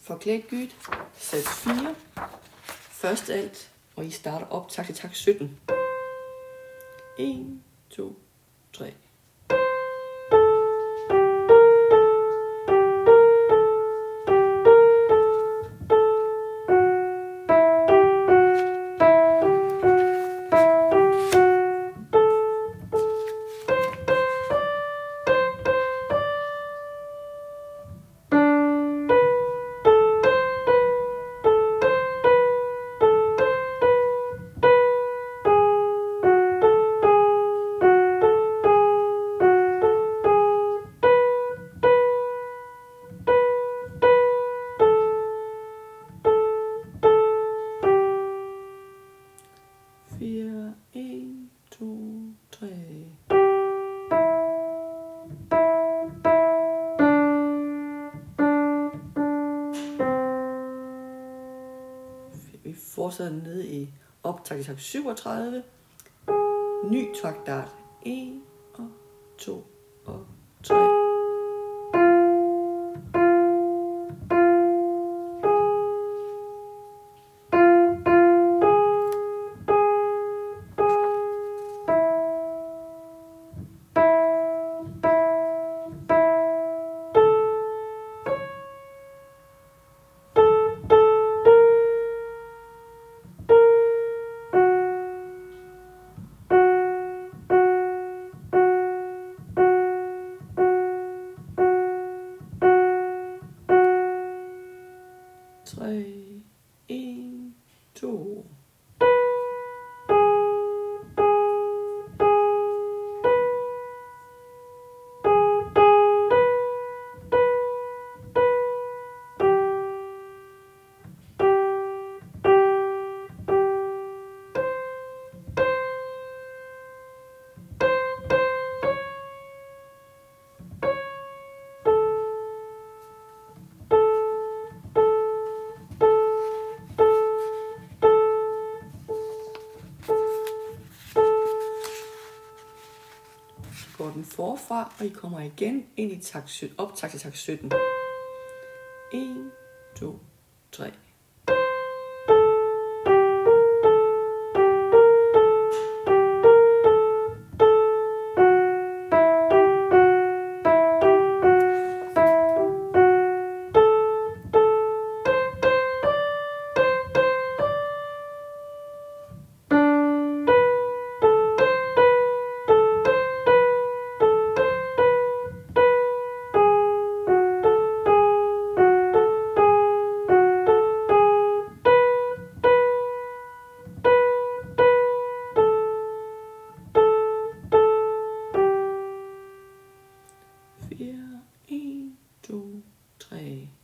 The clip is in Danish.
Forklædt gyt, sats 4, først alt, og I starter op takt til takt 17. 1, 2, 3. Fire, 1, 2, 3. Vi fortsætter ned i optakt i takt 37. Ny taktart. 1 og 2 og 3. Tre, 1, 2. Går den forfra, og I kommer igen ind i optakt til takt 17. 1, 2, 3. Fire, 1, 2, 3.